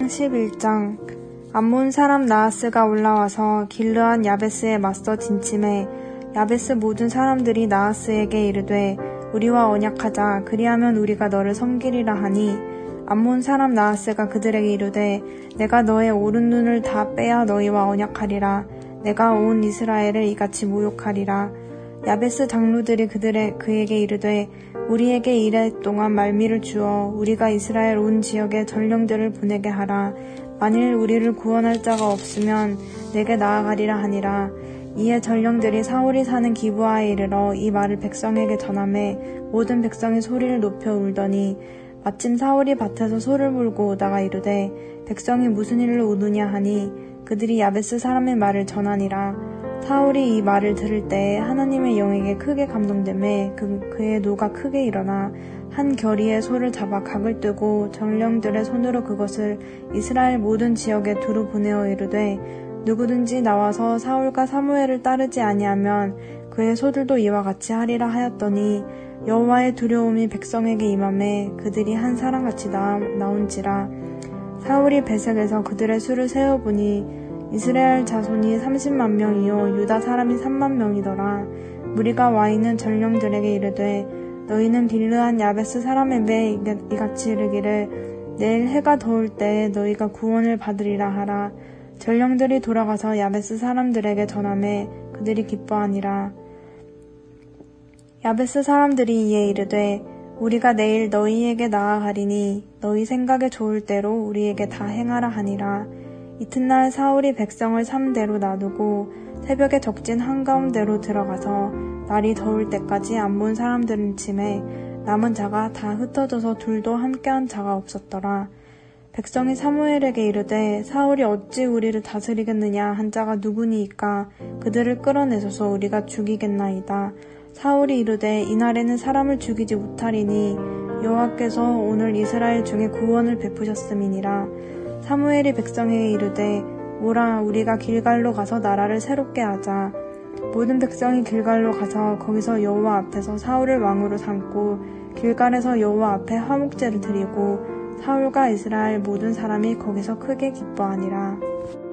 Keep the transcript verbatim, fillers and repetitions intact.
십일 장. 암몬 사람 나하스가 올라와서 길르앗 야베스에 맞서 진침해 야베스 모든 사람들이 나하스에게 이르되 우리와 언약하자. 그리하면 우리가 너를 섬기리라 하니 암몬 사람 나하스가 그들에게 이르되 내가 너의 오른 눈을 다 빼야 너희와 언약하리라. 내가 온 이스라엘을 이같이 모욕하리라. 야베스 장로들이 그들의 그에게 이르되 우리에게 이래 동안 말미를 주어 우리가 이스라엘 온 지역에 전령들을 보내게 하라. 만일 우리를 구원할 자가 없으면 내게 나아가리라 하니라. 이에 전령들이 사울이 사는 기브아에 이르러 이 말을 백성에게 전하매 모든 백성이 소리를 높여 울더니 마침 사울이 밭에서 소를 물고 오다가 이르되 백성이 무슨 일로 우느냐 하니 그들이 야베스 사람의 말을 전하니라. 사울이 이 말을 들을 때에 하나님의 영에게 크게 감동되매 그, 그의 노가 크게 일어나 한 결의의 소를 잡아 각을 뜨고 전령들의 손으로 그것을 이스라엘 모든 지역에 두루 보내어 이르되 누구든지 나와서 사울과 사무엘을 따르지 아니하면 그의 소들도 이와 같이 하리라 하였더니 여호와의 두려움이 백성에게 임하매 그들이 한 사람같이 나, 나온지라. 사울이 베색에서 그들의 수를 세어보니 이스라엘 자손이 삼십만 명이요 유다 사람이 삼만 명이더라. 무리가 와 있는 전령들에게 이르되 너희는 길르앗 야베스 사람에게 이같이 이르기를 내일 해가 더울 때에 너희가 구원을 받으리라 하라. 전령들이 돌아가서 야베스 사람들에게 전하매 그들이 기뻐하니라. 야베스 사람들이 이에 이르되 우리가 내일 너희에게 나아가리니 너희 생각에 좋을 대로 우리에게 다 행하라 하니라. 이튿날 사울이 백성을 삼대로 나누고 새벽에 적진 한가운데로 들어가서 날이 더울 때까지 암몬 사람들은 침해 남은 자가 다 흩어져서 둘도 함께한 자가 없었더라. 백성이 사무엘에게 이르되 사울이 어찌 우리를 다스리겠느냐 한 자가 누구니이까 그들을 끌어내소서 우리가 죽이겠나이다. 사울이 이르되 이날에는 사람을 죽이지 못하리니 여호와께서 오늘 이스라엘 중에 구원을 베푸셨음이니라. 사무엘이 백성에게 이르되 오라 우리가 길갈로 가서 나라를 새롭게 하자. 모든 백성이 길갈로 가서 거기서 여호와 앞에서 사울을 왕으로 삼고 길갈에서 여호와 앞에 화목제를 드리고 사울과 이스라엘 모든 사람이 거기서 크게 기뻐하니라.